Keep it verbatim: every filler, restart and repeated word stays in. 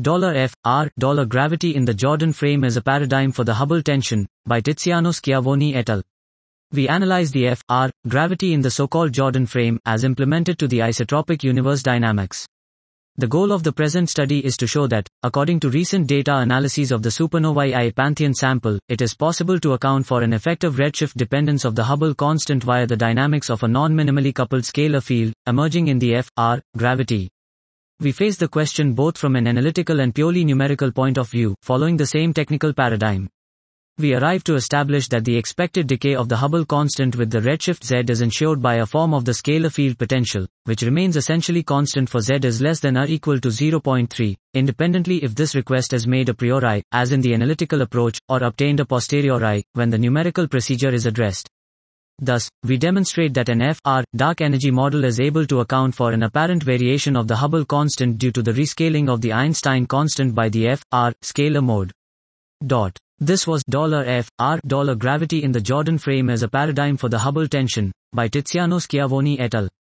F R gravity in the Jordan frame is a paradigm for the Hubble tension, by Tiziano Schiavoni et al. We analyze the F R gravity in the so-called Jordan frame as implemented to the isotropic universe dynamics. The goal of the present study is to show that, according to recent data analyses of the supernovae I Pantheon sample, it is possible to account for an effective redshift dependence of the Hubble constant via the dynamics of a non-minimally coupled scalar field, emerging in the F R gravity. We face the question both from an analytical and purely numerical point of view, following the same technical paradigm. We arrive to establish that the expected decay of the Hubble constant with the redshift z is ensured by a form of the scalar field potential, which remains essentially constant for z is less than or equal to zero point three, independently if this request is made a priori, as in the analytical approach, or obtained a posteriori, when the numerical procedure is addressed. Thus, we demonstrate that an F R dark energy model is able to account for an apparent variation of the Hubble constant due to the rescaling of the Einstein constant by the F R scalar mode. Dot. This was F R gravity in the Jordan frame as a paradigm for the Hubble tension, by Tiziano Schiavoni et al.